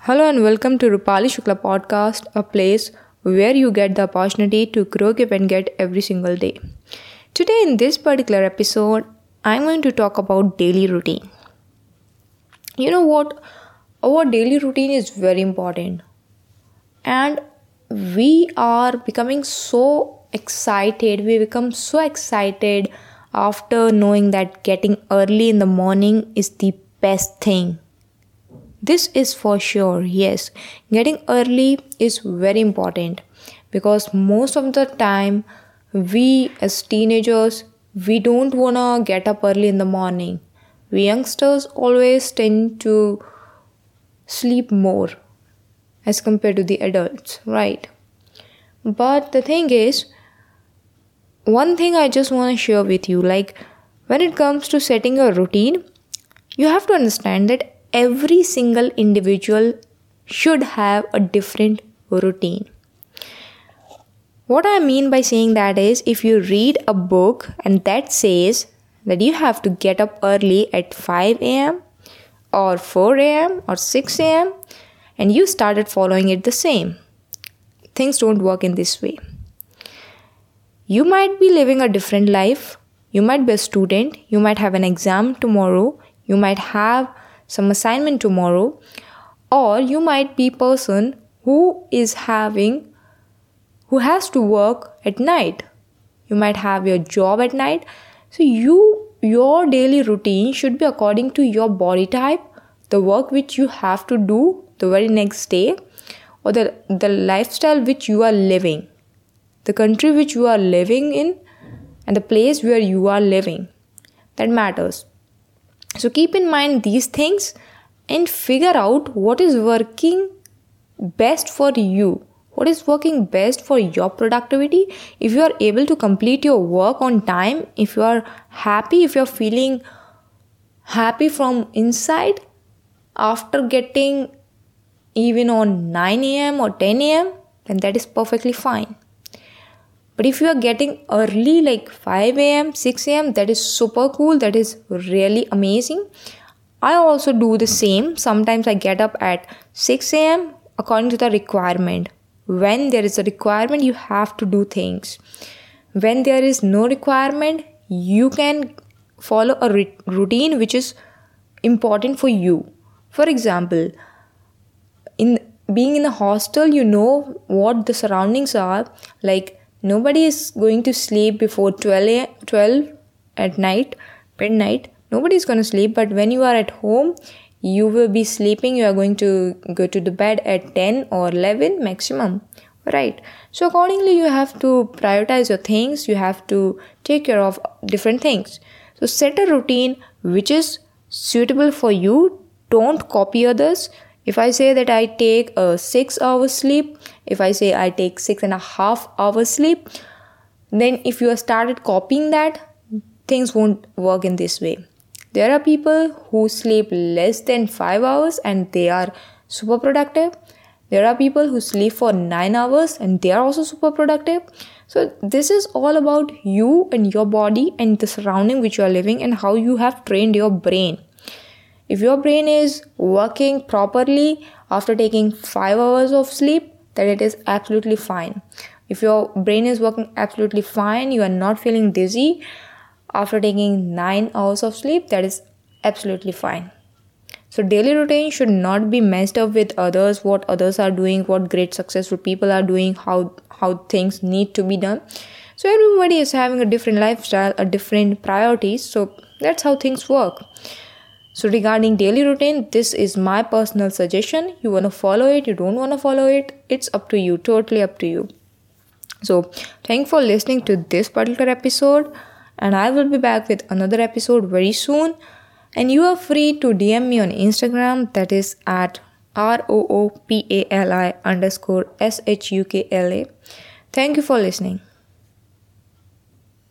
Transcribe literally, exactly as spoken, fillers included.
Hello and welcome to Rupali Shukla Podcast, a place where you get the opportunity to grow, give and get every single day. Today in this particular episode, I'm going to talk about daily routine. You know what? Our daily routine is very important. And we are becoming so excited. We become so excited after knowing that getting early in the morning is the best thing. This is for sure, yes. Getting early is very important because most of the time we as teenagers, we don't want to get up early in the morning. We youngsters always tend to sleep more as compared to the adults, right? But the thing is, one thing I just want to share with you, like when it comes to setting a routine, you have to understand that every single individual should have a different routine. What I mean by saying that is, if you read a book and that says that you have to get up early at five a.m. or four a.m. or six a.m. and you started following it the same, things don't work in this way. You might be living a different life. You might be a student. You might have an exam tomorrow. You might have some assignment tomorrow, or you might be a person who is having who has to work at night. You might have your job at night. So you your daily routine should be according to your body type, the work which you have to do the very next day, or the the lifestyle which you are living, the country which you are living in, and the place where you are living. That matters. So keep in mind these things and figure out what is working best for you. What is working best for your productivity? If you are able to complete your work on time, if you are happy, if you are feeling happy from inside after getting even on nine a.m. or ten a.m., then that is perfectly fine. But if you are getting early like five a.m., six a.m., that is super cool. That is really amazing. I also do the same. Sometimes I get up at six a.m. according to the requirement. When there is a requirement, you have to do things. When there is no requirement, you can follow a re- routine which is important for you. For example, in being in a hostel, you know what the surroundings are. Like, nobody is going to sleep before twelve, twelve at night, midnight. Nobody is going to sleep. But when you are at home, you will be sleeping. You are going to go to the bed at ten or eleven maximum. Right. So accordingly, you have to prioritize your things. You have to take care of different things. So set a routine which is suitable for you. Don't copy others. If I say that I take a six hours sleep, if I say I take six and a half hours sleep, then if you have started copying that, things won't work in this way. There are people who sleep less than five hours and they are super productive. There are people who sleep for nine hours and they are also super productive. So this is all about you and your body and the surrounding which you are living and how you have trained your brain. If your brain is working properly after taking five hours of sleep, then it is absolutely fine. If your brain is working absolutely fine, you are not feeling dizzy after taking nine hours of sleep, that is absolutely fine. So daily routine should not be messed up with others, what others are doing, what great successful people are doing, how, how things need to be done. So everybody is having a different lifestyle, a different priorities. So that's how things work. So regarding daily routine, this is my personal suggestion. You want to follow it, you don't want to follow it, it's up to you, totally up to you. So thank you for listening to this particular episode, and I will be back with another episode very soon. And you are free to D M me on Instagram, that is at R O O P A L I underscore S H U K L A. Thank you for listening.